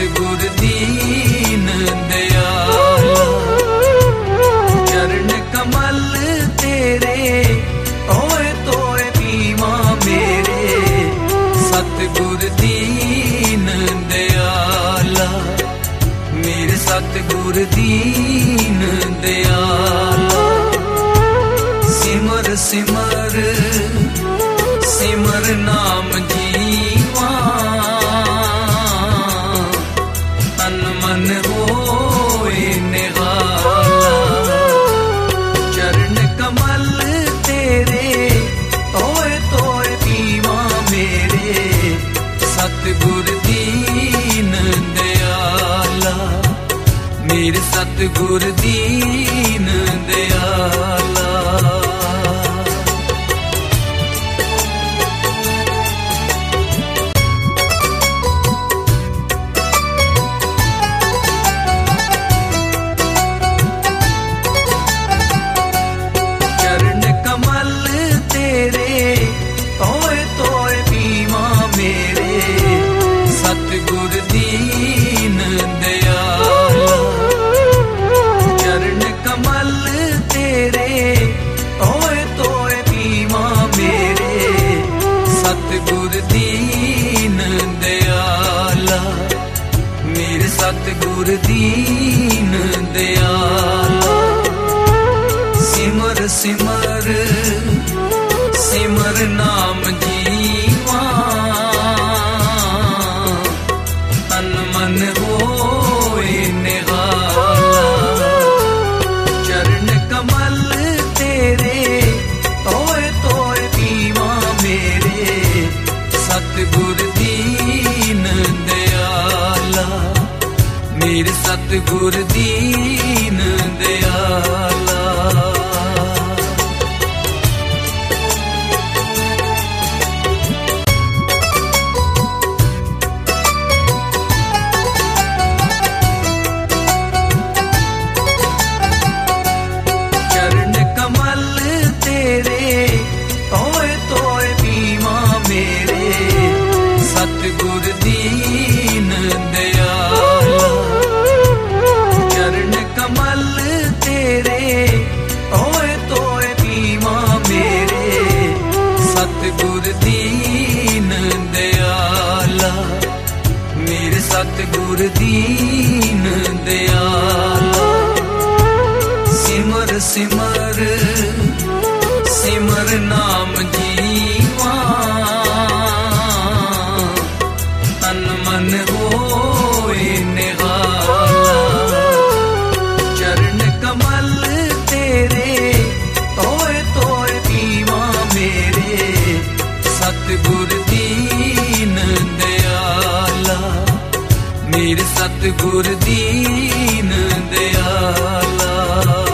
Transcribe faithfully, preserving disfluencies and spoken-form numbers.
सतगुर दीन दयाला। चरण कमल तेरे तोए तोए पीवा मेरे, सतगुर दीन दयाला। मेरे सतगुर दीन दयाला। सिमर सिमर सिमर नाम जीवा, तन मन होए निगाला। चरण कमल तेरे तोए तोए पीवा मेरे, सतगुर दीन दयाला। मेरे सतगुर दीन दयाला। सतगुर दीन दयाला। चरण कमल तेरे तोए तोए पीवा मेरे, सतगुर दीन दयाला। मेरे सतगुर दीन दयाला। सिमर सिमर सिमर नाम जीवा, तन मन होए निगाला। चरण कमल तेरे तोए तोए पीवा मेरे, सतगुर दीन दयाला। मेरे सतगुर दीन दयाला। सतगुर दीन दयाला। चरण कमल तेरे तोए तोए पीवा मेरे, सतगुर दीन दयाला। मेरे सतगुर दीन दयाला। सिमर सिमर सिमर नाम जीवा, तन मन होए निगाला। चरण कमल तेरे तोए तोए पीवा मेरे, सतगुर दीन दयाला। मेरे सतगुर दीन दयाला।